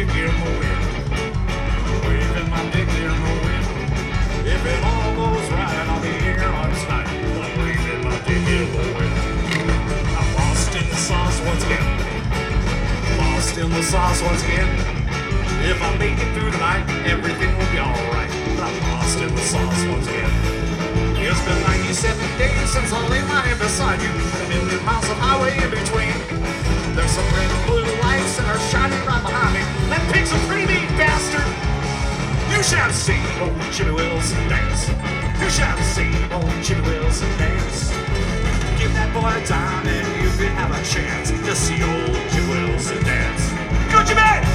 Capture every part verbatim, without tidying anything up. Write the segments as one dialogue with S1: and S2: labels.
S1: dick in the wind. Waving my dick in the wind. If it all goes right, I'll be here on tonight. I'm waving my dick in the wind. I'm lost in the sauce once again. Lost in the sauce once again. If I make it through the night, everything will be alright. I'm lost in the sauce once again. It's been ninety-seven days since I laid my head beside you. A million miles of highway in between. There's some red and blue lights that are shining right behind me. That pig's a pretty mean bastard. You shall see old Jimmy Wilson dance. You shall see old Jimmy Wilson dance. Give that boy a time and you can have a chance to see old Jimmy Wilson dance. Go Jimmy!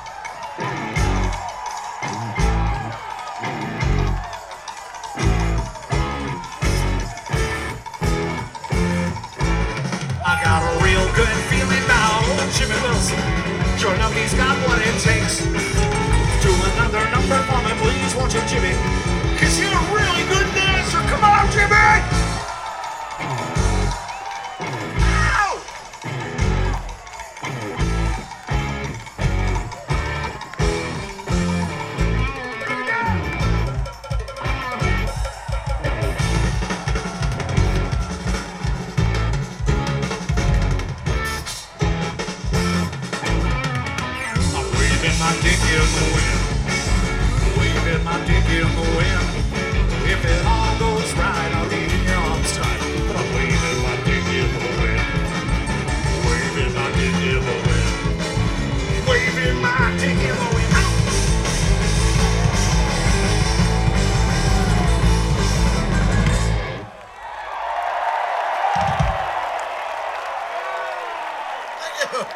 S1: Jimmy Wilson, sure enough, he's got what it takes. Do another number for me, please, won't you, Jimmy? Cause you're a really good dancer. Come on, Jimmy! Ow! My dick in the wind, waving my dick in the wind. If it all goes right, I'll be in your arms tight. But I'm waving my dick in the wind, waving my dick in the wind, waving my dick in the wind. Ow! Thank you.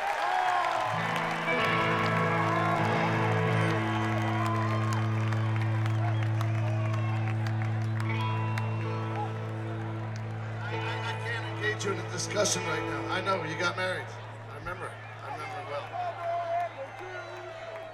S1: You in a discussion right now. I know, you got married. I remember.